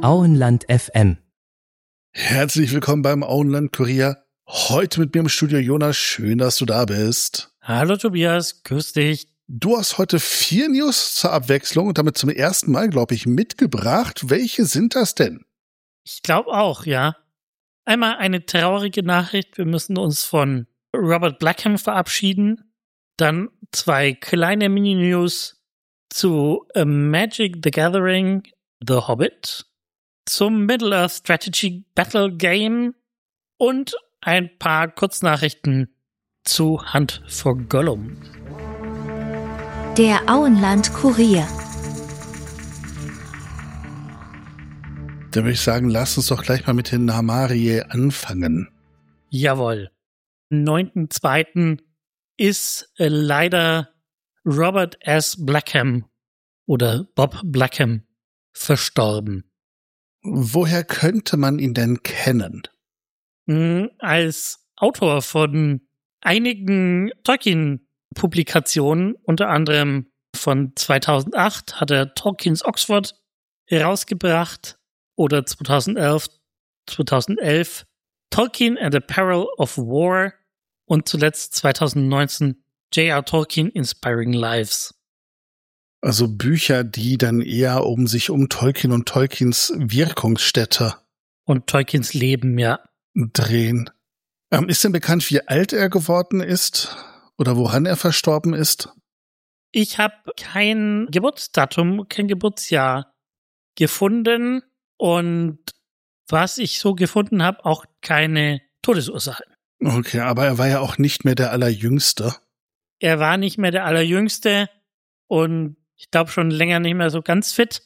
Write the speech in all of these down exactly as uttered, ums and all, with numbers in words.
Auenland F M. Herzlich willkommen beim Auenland-Kurier. Heute mit mir im Studio Jonas. Schön, dass du da bist. Hallo Tobias, grüß dich. Du hast heute vier News zur Abwechslung und damit zum ersten Mal, glaube ich, mitgebracht. Welche sind das denn? Ich glaube auch, ja. Einmal eine traurige Nachricht. Wir müssen uns von Robert Blackham verabschieden. Dann zwei kleine Mini-News zu A Magic the Gathering, The Hobbit, zum Middle-earth Strategy Battle Game und ein paar Kurznachrichten zu Hunt for Gollum. Der Auenland-Kurier. Da würde ich sagen, lass uns doch gleich mal mit den Namarie anfangen. Jawohl. Am neunten zweiten ist äh, leider Robert S. Blackham oder Bob Blackham verstorben. Woher könnte man ihn denn kennen? Mhm, als Autor von einigen Tolkien-Publikationen, unter anderem von zweitausendacht hat er Tolkien's Oxford herausgebracht oder zweitausendelf, zweitausendelf Tolkien and the Peril of War und zuletzt zweitausendneunzehn J R. Tolkien Inspiring Lives. Also Bücher, die dann eher um sich um Tolkien und Tolkiens Wirkungsstätte Und Tolkiens Leben, ja. drehen. Ähm, ist denn bekannt, wie alt er geworden ist oder woran er verstorben ist? Ich habe kein Geburtsdatum, kein Geburtsjahr gefunden und was ich so gefunden habe, auch keine Todesursache. Okay, aber er war ja auch nicht mehr der Allerjüngste. Er war nicht mehr der Allerjüngste und ich glaube schon länger nicht mehr so ganz fit.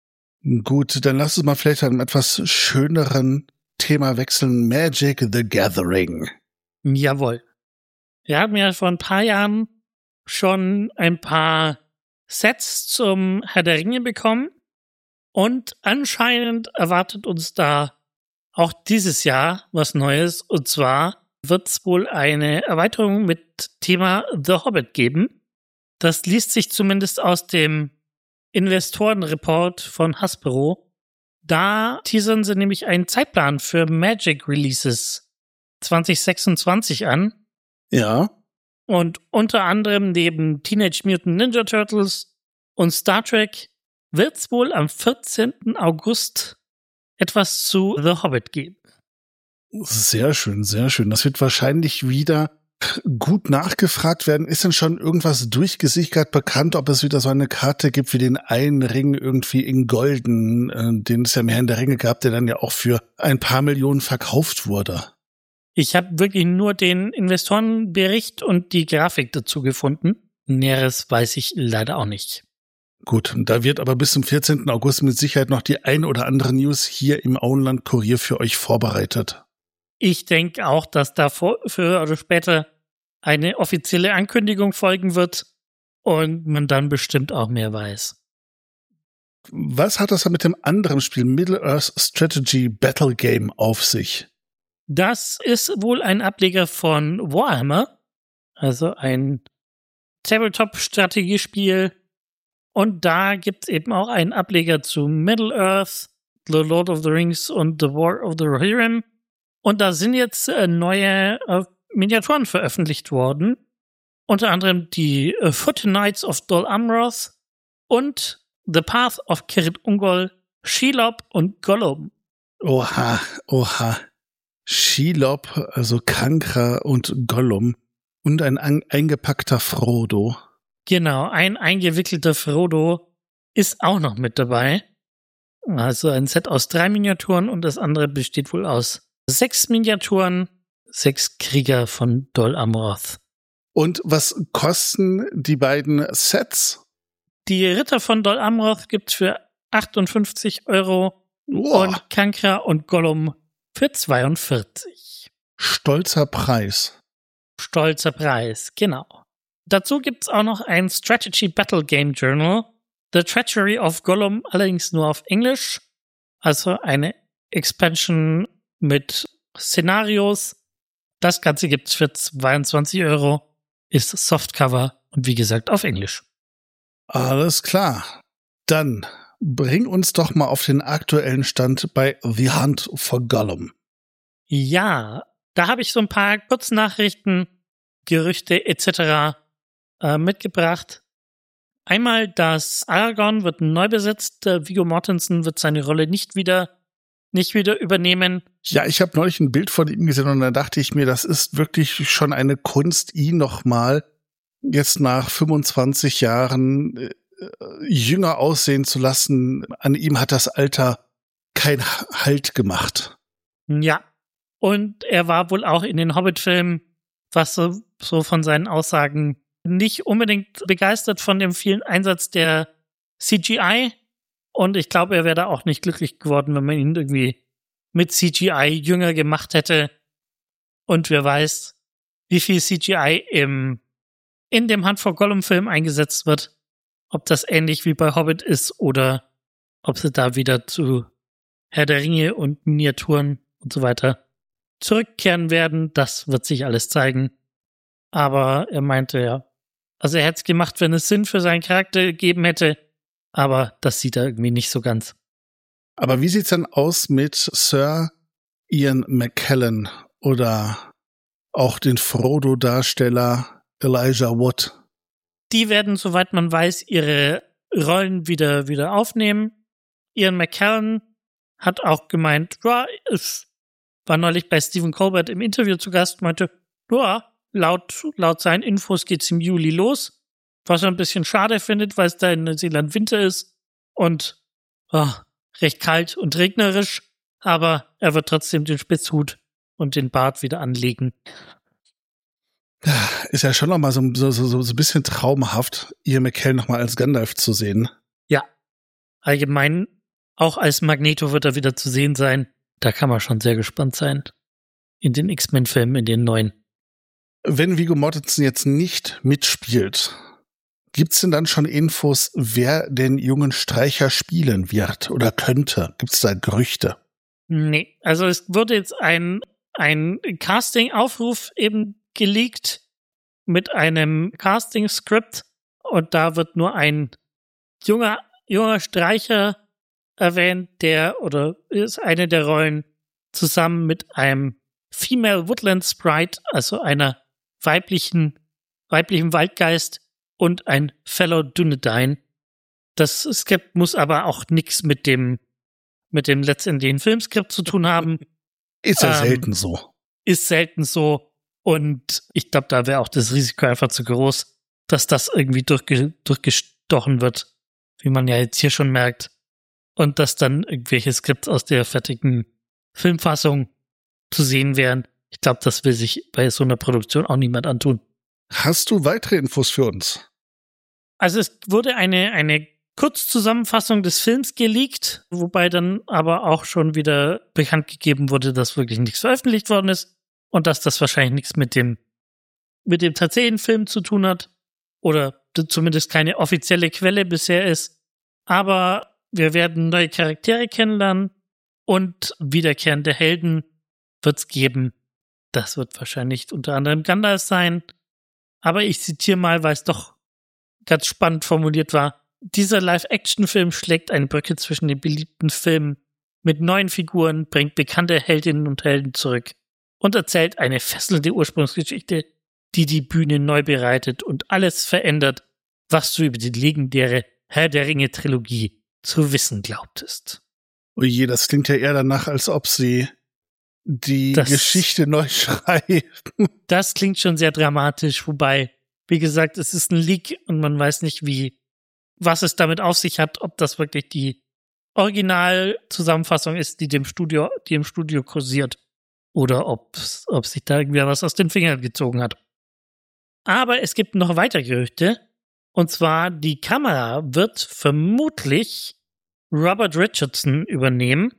Gut, dann lass uns mal vielleicht zu einem etwas schöneren Thema wechseln. Magic the Gathering. Jawohl. Wir haben ja vor ein paar Jahren schon ein paar Sets zum Herr der Ringe bekommen und anscheinend erwartet uns da auch dieses Jahr was Neues und zwar wird es wohl eine Erweiterung mit Thema The Hobbit geben. Das liest sich zumindest aus dem Investorenreport von Hasbro. Da teasern sie nämlich einen Zeitplan für Magic Releases zwanzig sechsundzwanzig an. Ja. Und unter anderem neben Teenage Mutant Ninja Turtles und Star Trek wird es wohl am vierzehnten August etwas zu The Hobbit geben. Sehr schön, sehr schön. Das wird wahrscheinlich wieder gut nachgefragt werden. Ist denn schon irgendwas durchgesickert bekannt, ob es wieder so eine Karte gibt wie den einen Ring irgendwie in Golden, äh, den es ja mehr in der Ringe gab, der dann ja auch für ein paar Millionen verkauft wurde? Ich habe wirklich nur den Investorenbericht und die Grafik dazu gefunden. Näheres weiß ich leider auch nicht. Gut, da wird aber bis zum vierzehnten August mit Sicherheit noch die ein oder andere News hier im Auenland-Kurier für euch vorbereitet. Ich denke auch, dass da früher oder später eine offizielle Ankündigung folgen wird und man dann bestimmt auch mehr weiß. Was hat das dann mit dem anderen Spiel Middle-earth Strategy Battle Game auf sich? Das ist wohl ein Ableger von Warhammer, also ein Tabletop-Strategiespiel. Und da gibt's eben auch einen Ableger zu Middle-earth, The Lord of the Rings und The War of the Rohirrim. Und da sind jetzt äh, neue äh, Miniaturen veröffentlicht worden. Unter anderem die äh, Foot Knights of Dol Amroth und The Path of Cirith Ungol, Shelob und Gollum. Oha, oha. Shelob, also Kankra und Gollum. Und ein an- eingepackter Frodo. Genau, ein eingewickelter Frodo ist auch noch mit dabei. Also ein Set aus drei Miniaturen und das andere besteht wohl aus sechs Miniaturen, sechs Krieger von Dol Amroth. Und was kosten die beiden Sets? Die Ritter von Dol Amroth gibt's für achtundfünfzig Euro Wow. und Kankra und Gollum für zweiundvierzig. Stolzer Preis. Stolzer Preis, genau. Dazu gibt's auch noch ein Strategy Battle Game Journal, The Treachery of Gollum, allerdings nur auf Englisch. Also eine Expansion mit Szenarios. Das Ganze gibt's für zweiundzwanzig Euro, ist Softcover und wie gesagt auf Englisch. Alles klar. Dann bring uns doch mal auf den aktuellen Stand bei The Hunt for Gollum. Ja, da habe ich so ein paar Kurznachrichten, Gerüchte et cetera äh, mitgebracht. Einmal, dass Aragorn wird neu besetzt, äh, Viggo Mortensen wird seine Rolle nicht wieder nicht wieder übernehmen. Ja, ich habe neulich ein Bild von ihm gesehen und da dachte ich mir, das ist wirklich schon eine Kunst, ihn nochmal jetzt nach fünfundzwanzig Jahren äh, jünger aussehen zu lassen. An ihm hat das Alter keinen Halt gemacht. Ja, und er war wohl auch in den Hobbit-Filmen, was so, so von seinen Aussagen nicht unbedingt begeistert von dem vielen Einsatz der C G I. Und ich glaube, er wäre da auch nicht glücklich geworden, wenn man ihn irgendwie mit C G I jünger gemacht hätte. Und wer weiß, wie viel C G I im, in dem Hunt for Gollum-Film eingesetzt wird. Ob das ähnlich wie bei Hobbit ist oder ob sie da wieder zu Herr der Ringe und Miniaturen und so weiter zurückkehren werden. Das wird sich alles zeigen. Aber er meinte ja, also er hätte es gemacht, wenn es Sinn für seinen Charakter gegeben hätte. Aber das sieht er irgendwie nicht so ganz. Aber wie sieht's denn aus mit Sir Ian McKellen oder auch den Frodo-Darsteller Elijah Wood? Die werden, soweit man weiß, ihre Rollen wieder wieder aufnehmen. Ian McKellen hat auch gemeint, ja, es war neulich bei Stephen Colbert im Interview zu Gast, meinte, ja, laut, laut seinen Infos geht's im Juli los. Was er ein bisschen schade findet, weil es da in Neuseeland Winter ist und oh, recht kalt und regnerisch, aber er wird trotzdem den Spitzhut und den Bart wieder anlegen. Ist ja schon noch mal so, so, so, so ein bisschen traumhaft, Ian McKellen noch mal als Gandalf zu sehen. Ja, allgemein, auch als Magneto wird er wieder zu sehen sein. Da kann man schon sehr gespannt sein. In den X-Men-Filmen, in den neuen. Wenn Viggo Mortensen jetzt nicht mitspielt, gibt's denn dann schon Infos, wer den jungen Streicher spielen wird oder könnte? Gibt's da Gerüchte? Nee, also es wurde jetzt ein, ein Casting-Aufruf eben geleakt mit einem Casting-Skript und da wird nur ein junger, junger Streicher erwähnt, der oder ist eine der Rollen zusammen mit einem Female Woodland Sprite, also einer weiblichen, weiblichen Waldgeist, und ein Fellow Dunedain. Das Skript muss aber auch nichts mit dem mit dem letztendlichen Filmskript zu tun haben. Ist ja ähm, selten so. Ist selten so. Und ich glaube, da wäre auch das Risiko einfach zu groß, dass das irgendwie durchge- durchgestochen wird, wie man ja jetzt hier schon merkt. Und dass dann irgendwelche Skripts aus der fertigen Filmfassung zu sehen wären. Ich glaube, das will sich bei so einer Produktion auch niemand antun. Hast du weitere Infos für uns? Also es wurde eine, eine Kurzzusammenfassung des Films geleakt, wobei dann aber auch schon wieder bekannt gegeben wurde, dass wirklich nichts veröffentlicht worden ist und dass das wahrscheinlich nichts mit dem, mit dem tatsächlichen Film zu tun hat oder zumindest keine offizielle Quelle bisher ist. Aber wir werden neue Charaktere kennenlernen und wiederkehrende Helden wird's geben. Das wird wahrscheinlich unter anderem Gandalf sein. Aber ich zitiere mal, weil es doch ganz spannend formuliert war. Dieser Live-Action-Film schlägt eine Brücke zwischen den beliebten Filmen mit neuen Figuren, bringt bekannte Heldinnen und Helden zurück und erzählt eine fesselnde Ursprungsgeschichte, die die Bühne neu bereitet und alles verändert, was du über die legendäre Herr der Ringe-Trilogie zu wissen glaubtest. Oje, das klingt ja eher danach, als ob sie die das, Geschichte neu schreiben. Das klingt schon sehr dramatisch, wobei, wie gesagt, es ist ein Leak und man weiß nicht, wie, was es damit auf sich hat, ob das wirklich die Originalzusammenfassung ist, die dem Studio, die im Studio kursiert, oder ob, ob sich da irgendwie was aus den Fingern gezogen hat. Aber es gibt noch weitere Gerüchte, und zwar die Kamera wird vermutlich Robert Richardson übernehmen,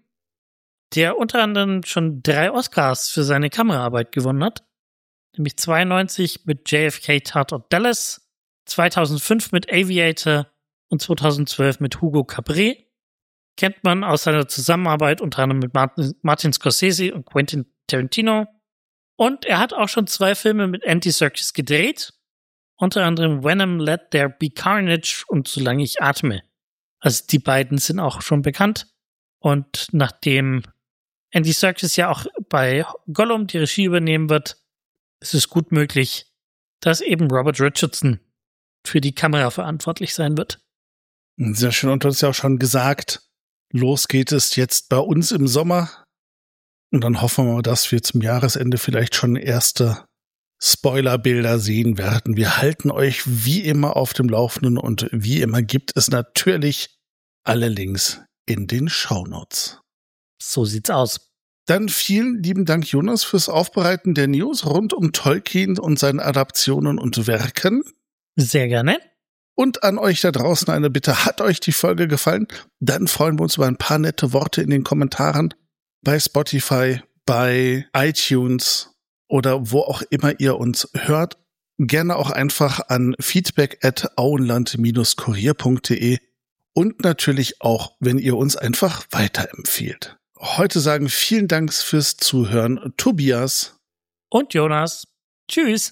der unter anderem schon drei Oscars für seine Kameraarbeit gewonnen hat, nämlich zweiundneunzig mit J F K Tatort Dallas, zweitausendfünf mit Aviator und zweitausendzwölf mit Hugo Cabret. Kennt man aus seiner Zusammenarbeit unter anderem mit Martin, Martin Scorsese und Quentin Tarantino. Und er hat auch schon zwei Filme mit Andy Serkis gedreht, unter anderem Venom, Let There Be Carnage und Solange ich atme. Also die beiden sind auch schon bekannt. Und nachdem Andy Serkis ja auch bei Gollum die Regie übernehmen wird, ist es gut möglich, dass eben Robert Richardson für die Kamera verantwortlich sein wird. Sehr schön. Und du hast ja auch schon gesagt, los geht es jetzt bei uns im Sommer. Und dann hoffen wir mal, dass wir zum Jahresende vielleicht schon erste Spoilerbilder sehen werden. Wir halten euch wie immer auf dem Laufenden und wie immer gibt es natürlich alle Links in den Shownotes. So sieht's aus. Dann vielen lieben Dank, Jonas, fürs Aufbereiten der News rund um Tolkien und seine Adaptionen und Werken. Sehr gerne. Und an euch da draußen eine Bitte. Hat euch die Folge gefallen? Dann freuen wir uns über ein paar nette Worte in den Kommentaren bei Spotify, bei iTunes oder wo auch immer ihr uns hört. Gerne auch einfach an feedback at auenland dash kurier punkt de und natürlich auch, wenn ihr uns einfach weiterempfiehlt. Heute sagen vielen Dank fürs Zuhören, Tobias und Jonas. Tschüss.